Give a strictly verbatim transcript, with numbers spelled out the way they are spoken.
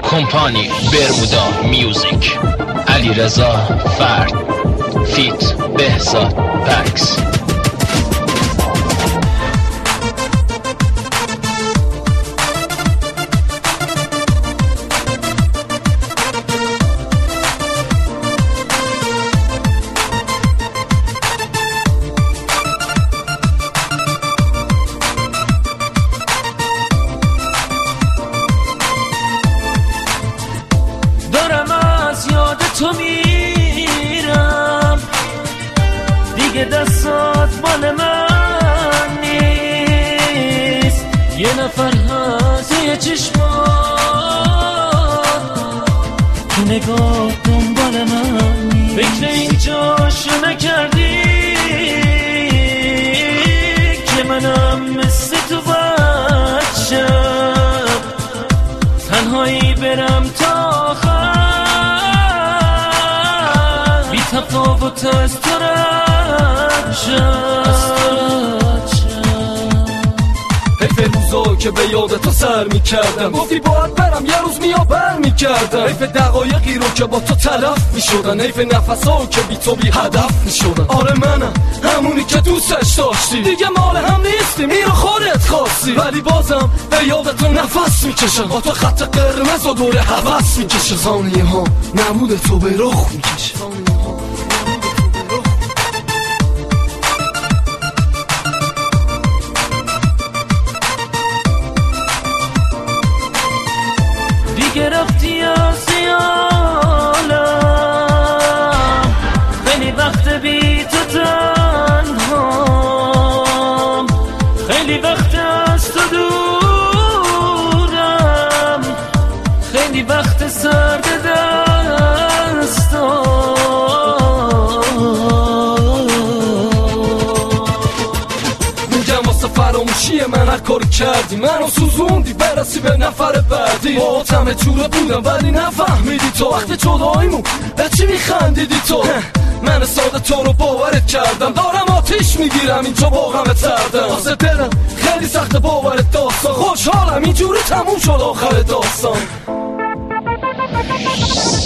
کمپانی برمودا میوزیک، علیرضا فرد فیت بهزاد پکس. تو میرم دیگه، دستات مال من نیست. یه نفر هست یه چشمان تو نگاه دنبال من نیست. فکر اینجاشو نکردی که منم مثل تو بچم، تنهایی برم تا آخر، تفاوت از تو رد شد. حیف روزا که به یاد تو سر میکردم، گفتی باید برم یه روز میا بر میکردم. حیف دقایقی رو که با تو تلف میشدن، حیف نفسا که بی تو بی هدف میشدن. آره منم همونی که دوستش داشتی، دیگه مال هم نیستیم اینو خودت خواستی، ولی بازم به یاد تو نفس میکشم، با تو خط قرمز و دور هوس میکشم. ثانیه ها نمود تو به رخ میکشه. گرفتی از یالم، خیلی وقت بی تو تنهام، خیلی وقت از تو دورم، خیلی وقت سرد دستام. میگم واسه فراموشی من هر کاری کردی، منو سوزوندی برسی به نفر بعدی. با همه جوره بودم ولی نفهمیدی تو، وقت جداییمون به چی میخندیدی تو. من ساده تو رو باورت کردم، دارم آتیش میگیرم اینجا واقعا تردم. واسه دلم خیلی سخت باورت داستان، خوشحالم اینجوری تموم شد آخر داستان.